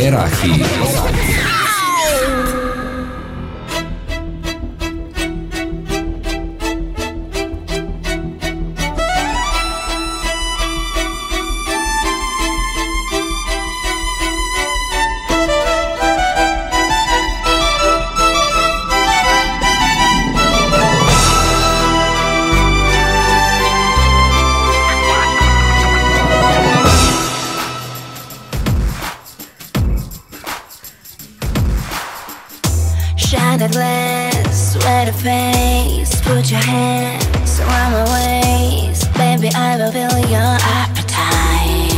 Premiera Hit. Shine that glass, wear the face, put your hands around my waist. Baby, I will feel your appetite.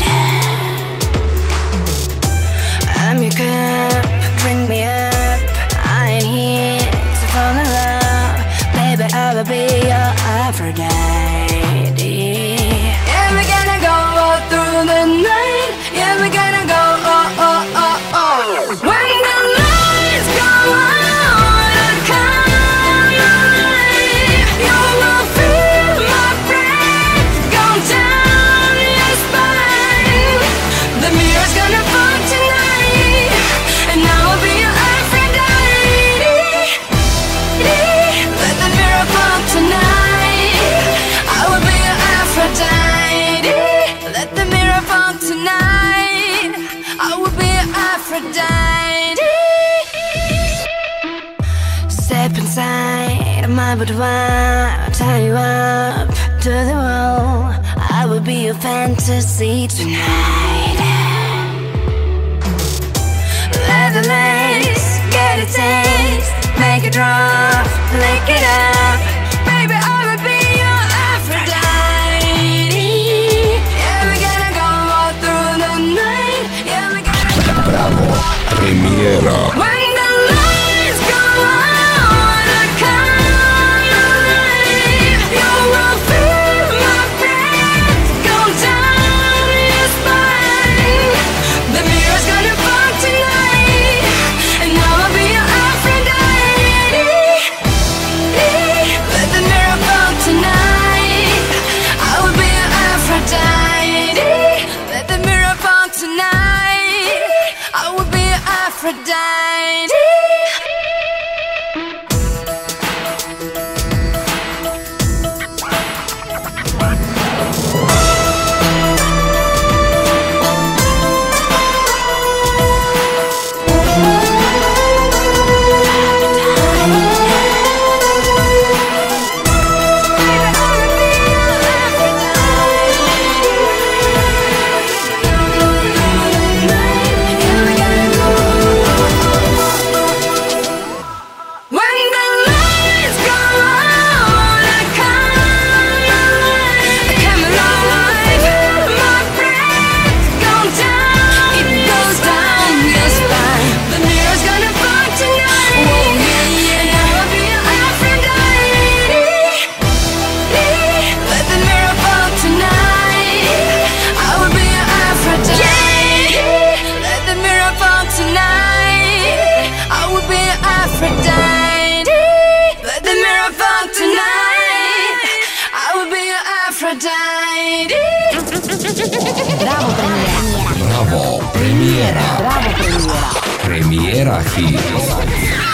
I'm your cup, drink me up. I ain't here to fall in love. Baby, I will be your Aphrodite. Yeah, we're gonna go all through the night. Yeah, we're gonna go oh, oh, oh, oh. When the lights go on, come alive. You will feel my breath go down your spine. The mirror's gonna fall tonight, and I will be your Aphrodite. Let the mirror fall tonight. I will be your Aphrodite. Let the mirror fall tonight. I will be your Aphrodite. Step inside my boudoir, tie you up to the wall. I will be your fantasy tonight. Let the lace get a taste, make it drop, lick it up. Baby, I will be your Aphrodite. Yeah, we're gonna go all through the night. Yeah, we're gonna go. Bravo, Premiera. When the lights go on, come alive. You will feel my breath go down your spine. The mirror's gonna fall tonight, and I will be your Aphrodite. Let the mirror fall tonight. I will be your Aphrodite. Let the mirror fall tonight. I will be your Aphrodite. When the lights go on, come alive. My breath goes down, it goes down your spine. The mirror's gonna fall tonight, and I will be your Aphrodite. Let the mirror fall tonight. I will be your Aphrodite. Let the mirror fall tonight. I will be your Aphrodite. Let the mirror fall tonight. I will be your Aphrodite. Bravo, Premiera. Premiera Hit.